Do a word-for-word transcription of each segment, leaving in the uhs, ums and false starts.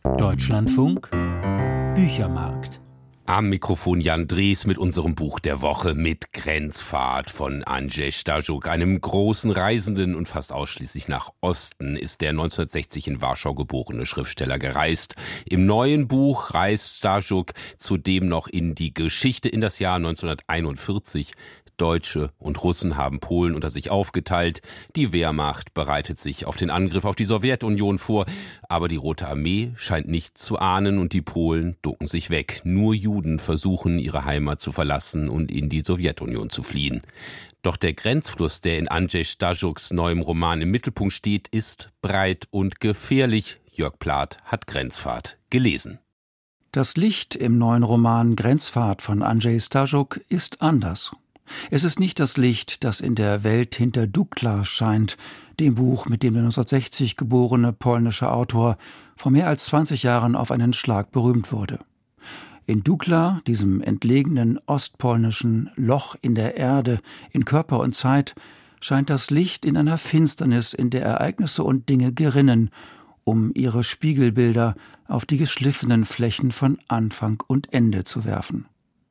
Deutschlandfunk Büchermarkt. Am Mikrofon Jan Drees mit unserem Buch der Woche mit Grenzfahrt von Andrzej Stajuk, einem großen Reisenden, und fast ausschließlich nach Osten ist der neunzehnhundertsechzig in Warschau geborene Schriftsteller gereist. Im neuen Buch reist Stajuk zudem noch in die Geschichte in das Jahr neunzehnhunderteinundvierzig. Deutsche und Russen haben Polen unter sich aufgeteilt. Die Wehrmacht bereitet sich auf den Angriff auf die Sowjetunion vor. Aber die Rote Armee scheint nichts zu ahnen und die Polen ducken sich weg. Nur Juden versuchen, ihre Heimat zu verlassen und in die Sowjetunion zu fliehen. Doch der Grenzfluss, der in Andrzej Stajuks neuem Roman im Mittelpunkt steht, ist breit und gefährlich. Jörg Plath hat Grenzfahrt gelesen. Das Licht im neuen Roman Grenzfahrt von Andrzej Stajuk ist anders. Es ist nicht das Licht, das in der Welt hinter Dukla scheint, dem Buch, mit dem der neunzehnhundertsechzig geborene polnische Autor vor mehr als zwanzig Jahren auf einen Schlag berühmt wurde. In Dukla, diesem entlegenen ostpolnischen Loch in der Erde, in Körper und Zeit, scheint das Licht in einer Finsternis, in der Ereignisse und Dinge gerinnen, um ihre Spiegelbilder auf die geschliffenen Flächen von Anfang und Ende zu werfen.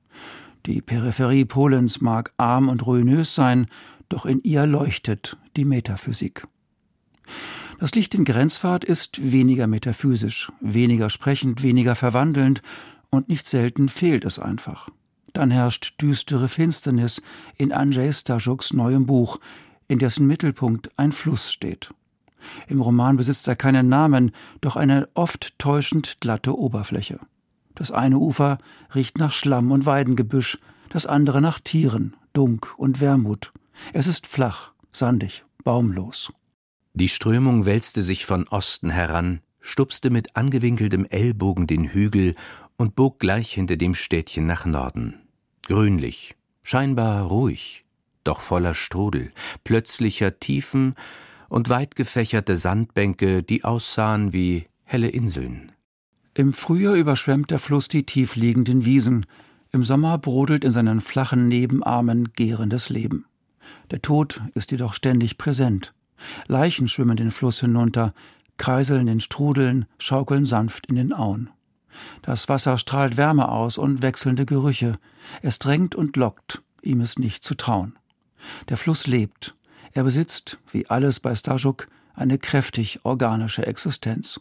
Die Peripherie Polens mag arm und ruinös sein, doch in ihr leuchtet die Metaphysik. Das Licht in Grenzfahrt ist weniger metaphysisch, weniger sprechend, weniger verwandelnd und nicht selten fehlt es einfach. Dann herrscht düstere Finsternis in Andrzej Stajuks neuem Buch, in dessen Mittelpunkt ein Fluss steht. Im Roman besitzt er keinen Namen, doch eine oft täuschend glatte Oberfläche. Das eine Ufer riecht nach Schlamm und Weidengebüsch, das andere nach Tieren, Dunk und Wermut. Es ist flach, sandig, baumlos. Die Strömung wälzte sich von Osten heran, stupste mit angewinkeltem Ellbogen den Hügel und bog gleich hinter dem Städtchen nach Norden. Grünlich, scheinbar ruhig, doch voller Strudel, plötzlicher Tiefen und weit gefächerte Sandbänke, die aussahen wie helle Inseln. Im Frühjahr überschwemmt der Fluss die tiefliegenden Wiesen. Im Sommer brodelt in seinen flachen Nebenarmen gärendes Leben. Der Tod ist jedoch ständig präsent. Leichen schwimmen den Fluss hinunter, kreiseln in Strudeln, schaukeln sanft in den Auen. Das Wasser strahlt Wärme aus und wechselnde Gerüche. Es drängt und lockt, ihm ist nicht zu trauen. Der Fluss lebt. Er besitzt, wie alles bei Stajuk, eine kräftig organische Existenz.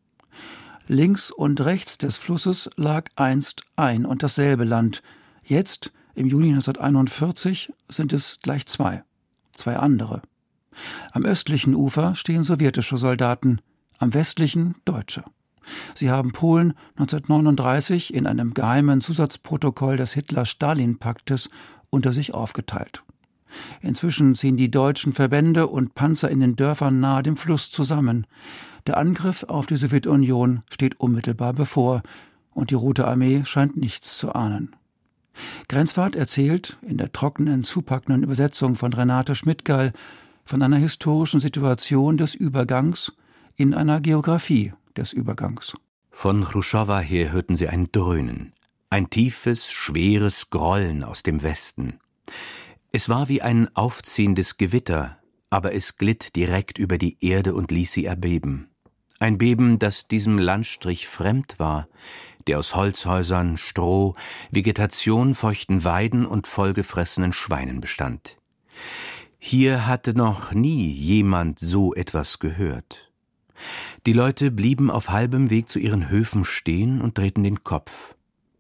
Links und rechts des Flusses lag einst ein und dasselbe Land. Jetzt, im Juni neunzehnhunderteinundvierzig, sind es gleich zwei. Zwei andere. Am östlichen Ufer stehen sowjetische Soldaten, am westlichen Deutsche. Sie haben Polen neunzehnhundertneununddreißig in einem geheimen Zusatzprotokoll des Hitler-Stalin-Paktes unter sich aufgeteilt. Inzwischen ziehen die deutschen Verbände und Panzer in den Dörfern nahe dem Fluss zusammen. Der Angriff auf die Sowjetunion steht unmittelbar bevor und die Rote Armee scheint nichts zu ahnen. Grenzfahrt erzählt, in der trockenen, zupackenden Übersetzung von Renate Schmidgall, von einer historischen Situation des Übergangs in einer Geografie des Übergangs. Von Chruschtschowa her hörten sie ein Dröhnen, ein tiefes, schweres Grollen aus dem Westen. Es war wie ein aufziehendes Gewitter, aber es glitt direkt über die Erde und ließ sie erbeben. Ein Beben, das diesem Landstrich fremd war, der aus Holzhäusern, Stroh, Vegetation, feuchten Weiden und vollgefressenen Schweinen bestand. Hier hatte noch nie jemand so etwas gehört. Die Leute blieben auf halbem Weg zu ihren Höfen stehen und drehten den Kopf.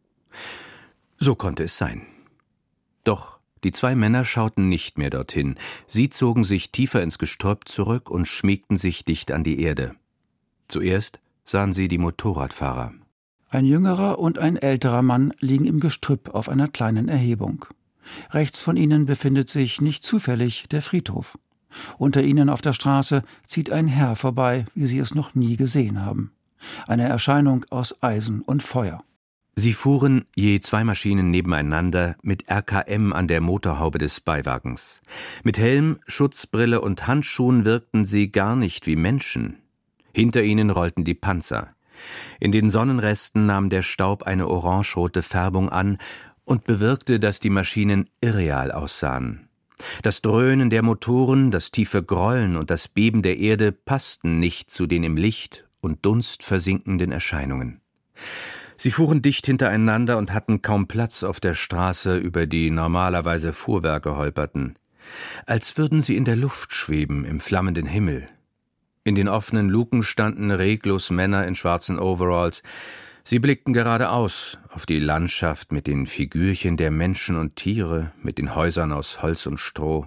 So konnte es sein. Doch die zwei Männer schauten nicht mehr dorthin. Sie zogen sich tiefer ins Gestrüpp zurück und schmiegten sich dicht an die Erde. Zuerst sahen sie die Motorradfahrer. Ein jüngerer und ein älterer Mann liegen im Gestrüpp auf einer kleinen Erhebung. Rechts von ihnen befindet sich nicht zufällig der Friedhof. Unter ihnen auf der Straße zieht ein Herr vorbei, wie sie es noch nie gesehen haben. Eine Erscheinung aus Eisen und Feuer. Sie fuhren, je zwei Maschinen nebeneinander, mit R K M an der Motorhaube des Beiwagens. Mit Helm, Schutzbrille und Handschuhen wirkten sie gar nicht wie Menschen. Hinter ihnen rollten die Panzer. In den Sonnenresten nahm der Staub eine orangerote Färbung an und bewirkte, dass die Maschinen irreal aussahen. Das Dröhnen der Motoren, das tiefe Grollen und das Beben der Erde passten nicht zu den im Licht und Dunst versinkenden Erscheinungen. Sie fuhren dicht hintereinander und hatten kaum Platz auf der Straße, über die normalerweise Fuhrwerke holperten. Als würden sie in der Luft schweben, im flammenden Himmel. In den offenen Luken standen reglos Männer in schwarzen Overalls. Sie blickten geradeaus auf die Landschaft mit den Figürchen der Menschen und Tiere, mit den Häusern aus Holz und Stroh.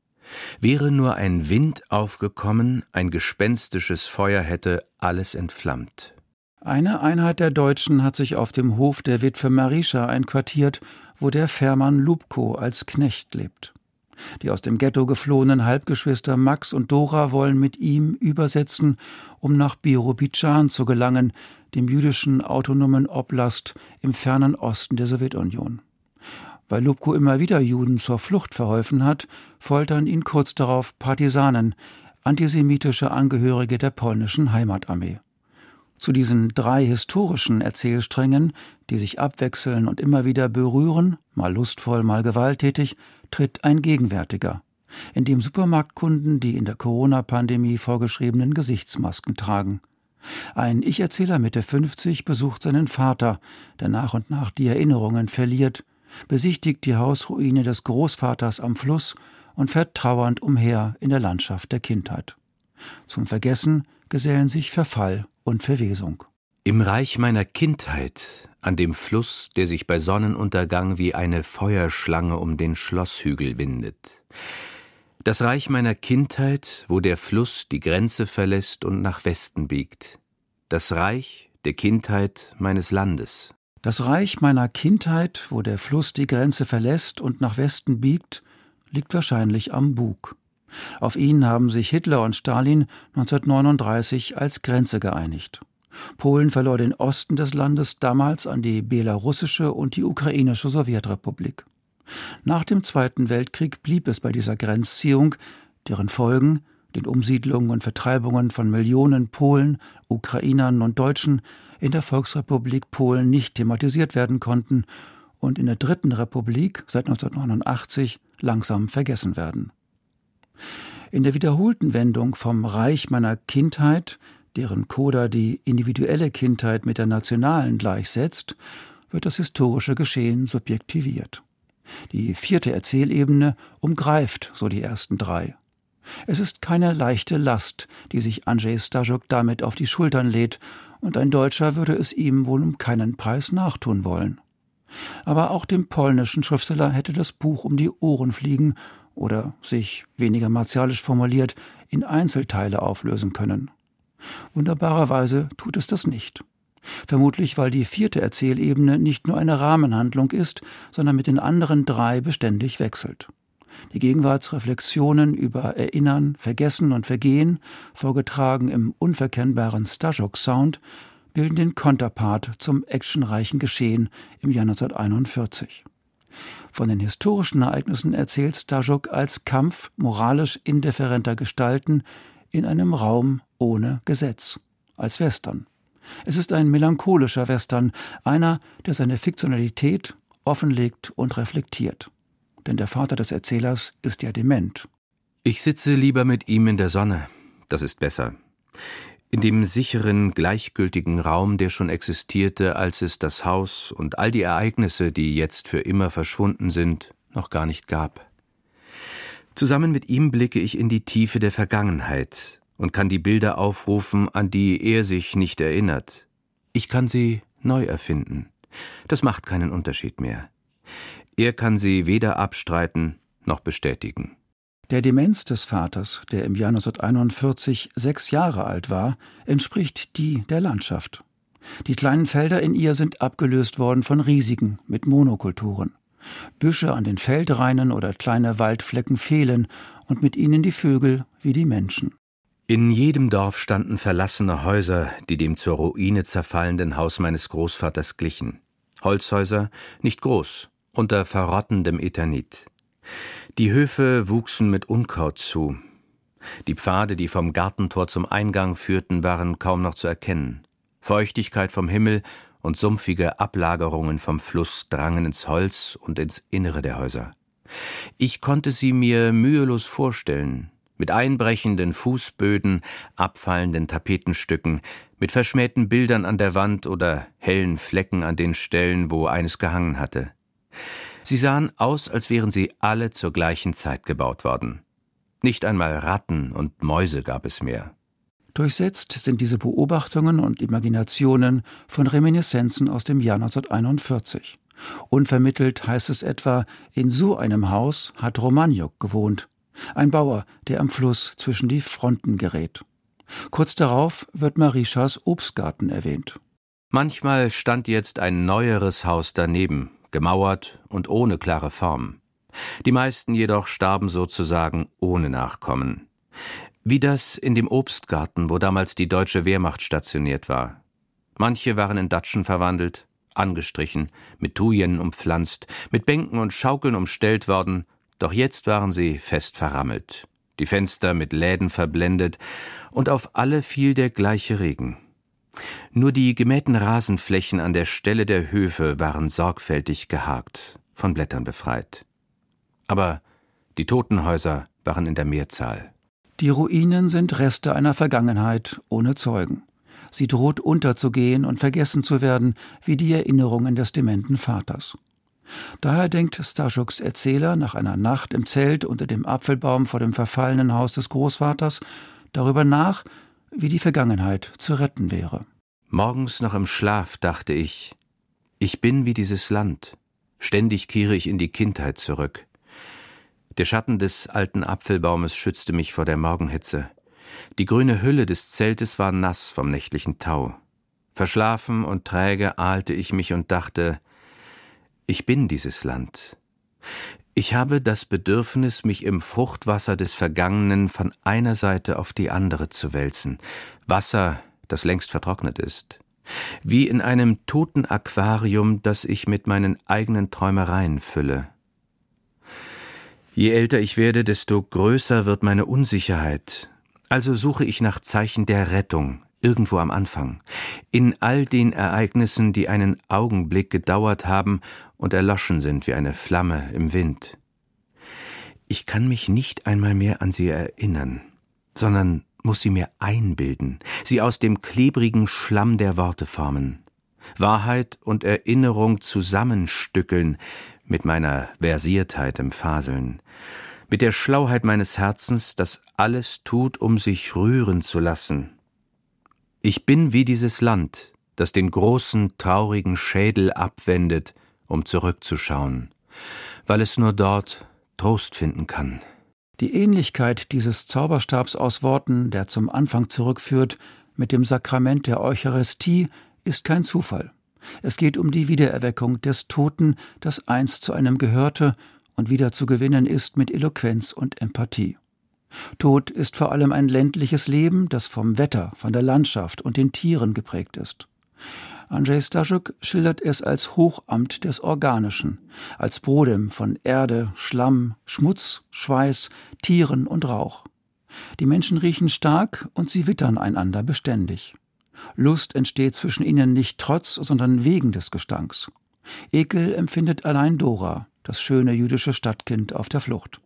Wäre nur ein Wind aufgekommen, ein gespenstisches Feuer hätte alles entflammt. Eine Einheit der Deutschen hat sich auf dem Hof der Witwe Marischa einquartiert, wo der Fährmann Lubko als Knecht lebt. Die aus dem Ghetto geflohenen Halbgeschwister Max und Dora wollen mit ihm übersetzen, um nach Birobidschan zu gelangen, dem jüdischen autonomen Oblast im fernen Osten der Sowjetunion. Weil Lubko immer wieder Juden zur Flucht verholfen hat, foltern ihn kurz darauf Partisanen, antisemitische Angehörige der polnischen Heimatarmee. Zu diesen drei historischen Erzählsträngen, die sich abwechseln und immer wieder berühren, mal lustvoll, mal gewalttätig, tritt ein gegenwärtiger, in dem Supermarktkunden die in der Corona-Pandemie vorgeschriebenen Gesichtsmasken tragen. Ein Ich-Erzähler Mitte fünfzig besucht seinen Vater, der nach und nach die Erinnerungen verliert, besichtigt die Hausruine des Großvaters am Fluss und fährt trauernd umher in der Landschaft der Kindheit. Zum Vergessen gesellen sich Verfall und Verwesung. Im Reich meiner Kindheit, an dem Fluss, der sich bei Sonnenuntergang wie eine Feuerschlange um den Schlosshügel windet. Das Reich meiner Kindheit, wo der Fluss die Grenze verlässt und nach Westen biegt. Das Reich der Kindheit meines Landes. Das Reich meiner Kindheit, wo der Fluss die Grenze verlässt und nach Westen biegt, liegt wahrscheinlich am Bug. Auf ihn haben sich Hitler und Stalin neunzehnhundertneununddreißig als Grenze geeinigt. Polen verlor den Osten des Landes damals an die belarussische und die ukrainische Sowjetrepublik. Nach dem Zweiten Weltkrieg blieb es bei dieser Grenzziehung, deren Folgen, den Umsiedlungen und Vertreibungen von Millionen Polen, Ukrainern und Deutschen, in der Volksrepublik Polen nicht thematisiert werden konnten und in der Dritten Republik seit neunzehnhundertneunundachtzig langsam vergessen werden. In der wiederholten Wendung vom Reich meiner Kindheit, deren Coda die individuelle Kindheit mit der nationalen gleichsetzt, wird das historische Geschehen subjektiviert. Die vierte Erzählebene umgreift so die ersten drei. Es ist keine leichte Last, die sich Andrzej Stajuk damit auf die Schultern lädt, und ein Deutscher würde es ihm wohl um keinen Preis nachtun wollen. Aber auch dem polnischen Schriftsteller hätte das Buch um die Ohren fliegen oder sich, weniger martialisch formuliert, in Einzelteile auflösen können. Wunderbarerweise tut es das nicht. Vermutlich, weil die vierte Erzählebene nicht nur eine Rahmenhandlung ist, sondern mit den anderen drei beständig wechselt. Die Gegenwartsreflexionen über Erinnern, Vergessen und Vergehen, vorgetragen im unverkennbaren Stajuk-Sound, bilden den Konterpart zum actionreichen Geschehen im Jahr neunzehnhunderteinundvierzig. Von den historischen Ereignissen erzählt Stajuk als Kampf moralisch indifferenter Gestalten in einem Raum ohne Gesetz, als Western. Es ist ein melancholischer Western, einer, der seine Fiktionalität offenlegt und reflektiert. Denn der Vater des Erzählers ist ja dement. Ich sitze lieber mit ihm in der Sonne, das ist besser. In dem sicheren, gleichgültigen Raum, der schon existierte, als es das Haus und all die Ereignisse, die jetzt für immer verschwunden sind, noch gar nicht gab. Zusammen mit ihm blicke ich in die Tiefe der Vergangenheit und kann die Bilder aufrufen, an die er sich nicht erinnert. Ich kann sie neu erfinden. Das macht keinen Unterschied mehr. Er kann sie weder abstreiten noch bestätigen. Der Demenz des Vaters, der im Jahr neunzehnhunderteinundvierzig sechs Jahre alt war, entspricht die der Landschaft. Die kleinen Felder in ihr sind abgelöst worden von riesigen mit Monokulturen. Büsche an den Feldrainen oder kleine Waldflecken fehlen und mit ihnen die Vögel wie die Menschen. In jedem Dorf standen verlassene Häuser, die dem zur Ruine zerfallenden Haus meines Großvaters glichen. Holzhäuser, nicht groß, unter verrottendem Eternit. Die Höfe wuchsen mit Unkraut zu. Die Pfade, die vom Gartentor zum Eingang führten, waren kaum noch zu erkennen. Feuchtigkeit vom Himmel und sumpfige Ablagerungen vom Fluss drangen ins Holz und ins Innere der Häuser. Ich konnte sie mir mühelos vorstellen, mit einbrechenden Fußböden, abfallenden Tapetenstücken, mit verschmähten Bildern an der Wand oder hellen Flecken an den Stellen, wo eines gehangen hatte. Sie sahen aus, als wären sie alle zur gleichen Zeit gebaut worden. Nicht einmal Ratten und Mäuse gab es mehr. Durchsetzt sind diese Beobachtungen und Imaginationen von Reminiszenzen aus dem Jahr neunzehnhunderteinundvierzig. Unvermittelt heißt es etwa, in so einem Haus hat Romagnoc gewohnt. Ein Bauer, der am Fluss zwischen die Fronten gerät. Kurz darauf wird Marischas Obstgarten erwähnt. Manchmal stand jetzt ein neueres Haus daneben, gemauert und ohne klare Form. Die meisten jedoch starben sozusagen ohne Nachkommen. Wie das in dem Obstgarten, wo damals die deutsche Wehrmacht stationiert war. Manche waren in Datschen verwandelt, angestrichen, mit Thujen umpflanzt, mit Bänken und Schaukeln umstellt worden, doch jetzt waren sie fest verrammelt, die Fenster mit Läden verblendet, und auf alle fiel der gleiche Regen. Nur die gemähten Rasenflächen an der Stelle der Höfe waren sorgfältig gehakt, von Blättern befreit. Aber die Totenhäuser waren in der Mehrzahl. Die Ruinen sind Reste einer Vergangenheit ohne Zeugen. Sie droht unterzugehen und vergessen zu werden, wie die Erinnerungen des dementen Vaters. Daher denkt Stajuks Erzähler nach einer Nacht im Zelt unter dem Apfelbaum vor dem verfallenen Haus des Großvaters darüber nach, wie die Vergangenheit zu retten wäre. Morgens noch im Schlaf dachte ich, ich bin wie dieses Land. Ständig kehre ich in die Kindheit zurück. Der Schatten des alten Apfelbaumes schützte mich vor der Morgenhitze. Die grüne Hülle des Zeltes war nass vom nächtlichen Tau. Verschlafen und träge ahlte ich mich und dachte, ich bin dieses Land. Ich habe das Bedürfnis, mich im Fruchtwasser des Vergangenen von einer Seite auf die andere zu wälzen. Wasser, das längst vertrocknet ist. Wie in einem toten Aquarium, das ich mit meinen eigenen Träumereien fülle. Je älter ich werde, desto größer wird meine Unsicherheit. Also suche ich nach Zeichen der Rettung, irgendwo am Anfang. In all den Ereignissen, die einen Augenblick gedauert haben und erloschen sind wie eine Flamme im Wind. Ich kann mich nicht einmal mehr an sie erinnern, sondern muss sie mir einbilden, sie aus dem klebrigen Schlamm der Worte formen. Wahrheit und Erinnerung zusammenstückeln, mit meiner Versiertheit im Faseln, mit der Schlauheit meines Herzens, das alles tut, um sich rühren zu lassen. Ich bin wie dieses Land, das den großen, traurigen Schädel abwendet, um zurückzuschauen, weil es nur dort Trost finden kann. Die Ähnlichkeit dieses Zauberstabs aus Worten, der zum Anfang zurückführt, mit dem Sakrament der Eucharistie, ist kein Zufall. Es geht um die Wiedererweckung des Toten, das einst zu einem gehörte und wieder zu gewinnen ist mit Eloquenz und Empathie. Tod ist vor allem ein ländliches Leben, das vom Wetter, von der Landschaft und den Tieren geprägt ist. Andrzej Stajuk schildert es als Hochamt des Organischen, als Brodem von Erde, Schlamm, Schmutz, Schweiß, Tieren und Rauch. Die Menschen riechen stark und sie wittern einander beständig. Lust entsteht zwischen ihnen nicht trotz, sondern wegen des Gestanks. Ekel empfindet allein Dora, das schöne jüdische Stadtkind auf der Flucht.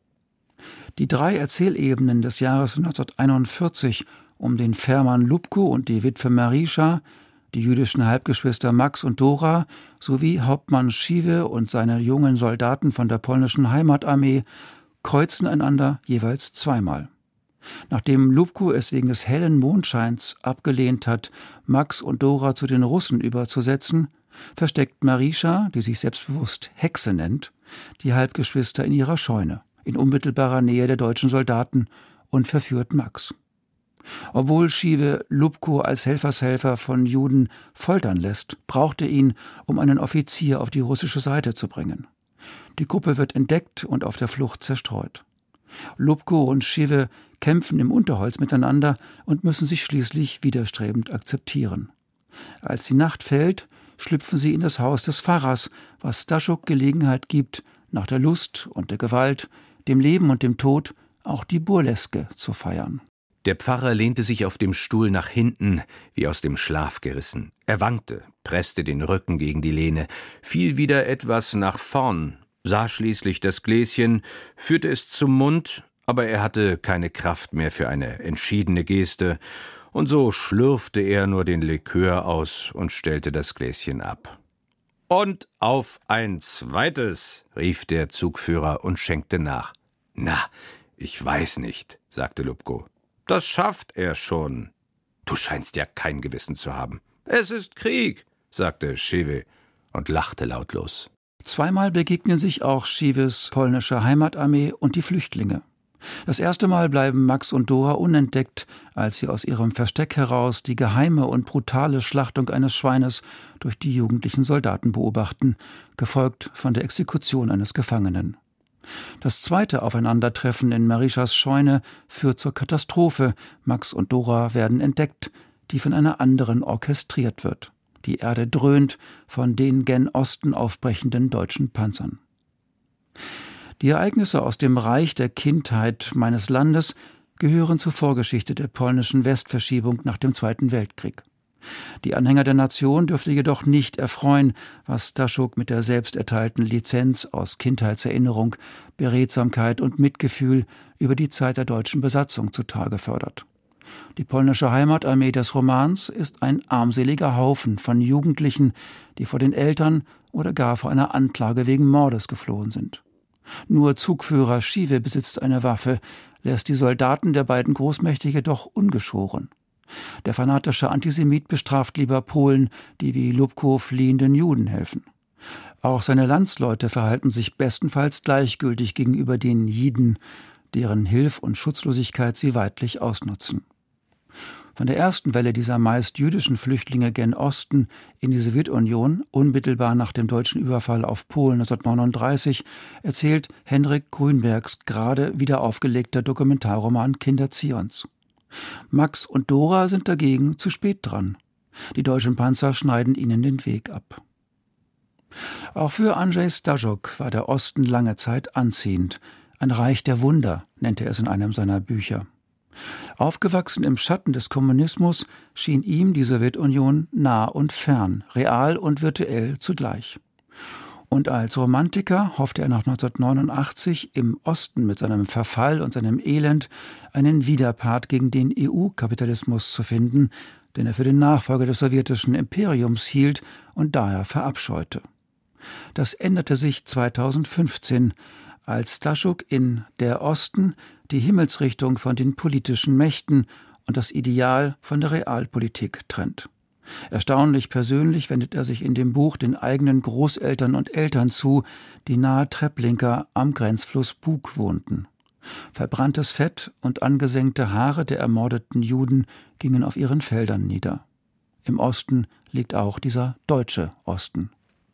Die drei Erzählebenen des Jahres neunzehnhunderteinundvierzig um den Fährmann Lubko und die Witwe Marischa, die jüdischen Halbgeschwister Max und Dora sowie Hauptmann Schiwe und seine jungen Soldaten von der polnischen Heimatarmee kreuzen einander jeweils zweimal. Nachdem Lubko es wegen des hellen Mondscheins abgelehnt hat, Max und Dora zu den Russen überzusetzen, versteckt Marischa, die sich selbstbewusst Hexe nennt, die Halbgeschwister in ihrer Scheune, in unmittelbarer Nähe der deutschen Soldaten, und verführt Max. Obwohl Schiwe Lubko als Helfershelfer von Juden foltern lässt, braucht er ihn, um einen Offizier auf die russische Seite zu bringen. Die Gruppe wird entdeckt und auf der Flucht zerstreut. Lubko und Schiwe kämpfen im Unterholz miteinander und müssen sich schließlich widerstrebend akzeptieren. Als die Nacht fällt, schlüpfen sie in das Haus des Pfarrers, was Stajuk Gelegenheit gibt, nach der Lust und der Gewalt, dem Leben und dem Tod, auch die Burleske zu feiern. Der Pfarrer lehnte sich auf dem Stuhl nach hinten, wie aus dem Schlaf gerissen. Er wankte, presste den Rücken gegen die Lehne, fiel wieder etwas nach vorn, sah schließlich das Gläschen, führte es zum Mund, Aber er hatte keine Kraft mehr für eine entschiedene Geste, und so schlürfte er nur den Likör aus und stellte das Gläschen ab. »Und auf ein zweites«, rief der Zugführer und schenkte nach. »Na, ich weiß nicht«, sagte Lupko. »Das schafft er schon.« »Du scheinst ja kein Gewissen zu haben.« »Es ist Krieg«, sagte Schiwe und lachte lautlos. Zweimal begegnen sich auch Schiwes polnische Heimatarmee und die Flüchtlinge. Das erste Mal bleiben Max und Dora unentdeckt, als sie aus ihrem Versteck heraus die geheime und brutale Schlachtung eines Schweines durch die jugendlichen Soldaten beobachten, gefolgt von der Exekution eines Gefangenen. Das zweite Aufeinandertreffen in Marischas Scheune führt zur Katastrophe. Max und Dora werden entdeckt, die von einer anderen orchestriert wird. Die Erde dröhnt von den gen Osten aufbrechenden deutschen Panzern. Die Ereignisse aus dem Reich der Kindheit meines Landes gehören zur Vorgeschichte der polnischen Westverschiebung nach dem Zweiten Weltkrieg. Die Anhänger der Nation dürfte jedoch nicht erfreuen, was Staszuk mit der selbst erteilten Lizenz aus Kindheitserinnerung, Beredsamkeit und Mitgefühl über die Zeit der deutschen Besatzung zutage fördert. Die polnische Heimatarmee des Romans ist ein armseliger Haufen von Jugendlichen, die vor den Eltern oder gar vor einer Anklage wegen Mordes geflohen sind. Nur Zugführer Schiwe besitzt eine Waffe, lässt die Soldaten der beiden Großmächte jedoch ungeschoren. Der fanatische Antisemit bestraft lieber Polen, die wie Lupko fliehenden Juden helfen. Auch seine Landsleute verhalten sich bestenfalls gleichgültig gegenüber den Jiden, deren Hilf- und Schutzlosigkeit sie weidlich ausnutzen. Von der ersten Welle dieser meist jüdischen Flüchtlinge gen Osten in die Sowjetunion, unmittelbar nach dem deutschen Überfall auf Polen neunzehnhundertneununddreißig, erzählt Henrik Grünbergs gerade wieder aufgelegter Dokumentarroman Kinder Zions. Max und Dora sind dagegen zu spät dran. Die deutschen Panzer schneiden ihnen den Weg ab. Auch für Andrzej Staszuk war der Osten lange Zeit anziehend. Ein Reich der Wunder, nannte er es in einem seiner Bücher. Aufgewachsen im Schatten des Kommunismus schien ihm die Sowjetunion nah und fern, real und virtuell zugleich. Und als Romantiker hoffte er nach neunzehnhundertneunundachtzig im Osten mit seinem Verfall und seinem Elend einen Widerpart gegen den E U-Kapitalismus zu finden, den er für den Nachfolger des sowjetischen Imperiums hielt und daher verabscheute. Das änderte sich zweitausendfünfzehn, als Staszuk in Der Osten die Himmelsrichtung von den politischen Mächten und das Ideal von der Realpolitik trennt. Erstaunlich persönlich wendet er sich in dem Buch den eigenen Großeltern und Eltern zu, die nahe Treblinka am Grenzfluss Bug wohnten. Verbranntes Fett und angesenkte Haare der ermordeten Juden gingen auf ihren Feldern nieder. Im Osten liegt auch dieser deutsche Osten.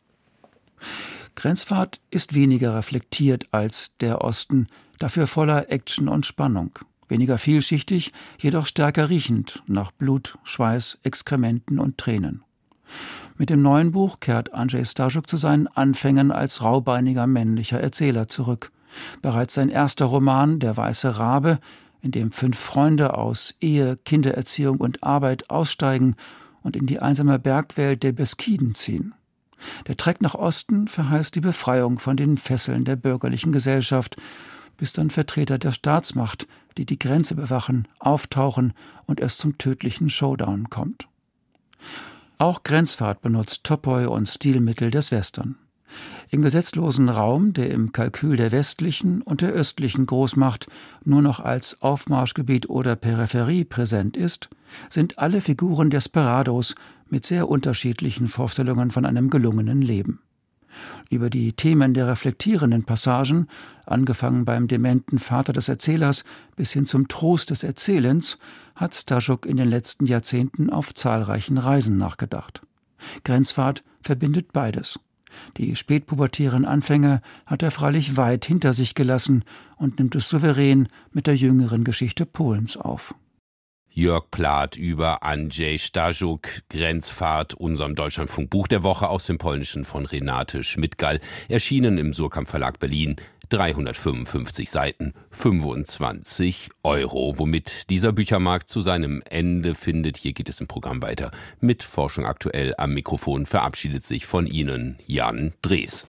Grenzfahrt ist weniger reflektiert als Der Osten, dafür voller Action und Spannung. Weniger vielschichtig, jedoch stärker riechend nach Blut, Schweiß, Exkrementen und Tränen. Mit dem neuen Buch kehrt Andrzej Staszuk zu seinen Anfängen als raubeiniger männlicher Erzähler zurück. Bereits sein erster Roman »Der weiße Rabe«, in dem fünf Freunde aus Ehe, Kindererziehung und Arbeit aussteigen und in die einsame Bergwelt der Beskiden ziehen. Der Trek nach Osten verheißt die Befreiung von den Fesseln der bürgerlichen Gesellschaft, bis dann Vertreter der Staatsmacht, die die Grenze bewachen, auftauchen und es zum tödlichen Showdown kommt. Auch Grenzfahrt benutzt Topoi und Stilmittel des Western. Im gesetzlosen Raum, der im Kalkül der westlichen und der östlichen Großmacht nur noch als Aufmarschgebiet oder Peripherie präsent ist, sind alle Figuren Desperados mit sehr unterschiedlichen Vorstellungen von einem gelungenen Leben. Über die Themen der reflektierenden Passagen, angefangen beim dementen Vater des Erzählers bis hin zum Trost des Erzählens, hat Staszuk in den letzten Jahrzehnten auf zahlreichen Reisen nachgedacht. Grenzfahrt verbindet beides. Die spätpubertären Anfänge hat er freilich weit hinter sich gelassen und nimmt es souverän mit der jüngeren Geschichte Polens auf. Jörg Plath über Andrzej Staszuk, Grenzfahrt, unserem Deutschlandfunk Buch der Woche aus dem Polnischen von Renate Schmidgall, erschienen im Surkamp Verlag Berlin, dreihundertfünfundfünfzig Seiten, fünfundzwanzig Euro, womit dieser Büchermarkt zu seinem Ende findet. Hier geht es im Programm weiter mit Forschung aktuell. Am Mikrofon verabschiedet sich von Ihnen Jan Drees.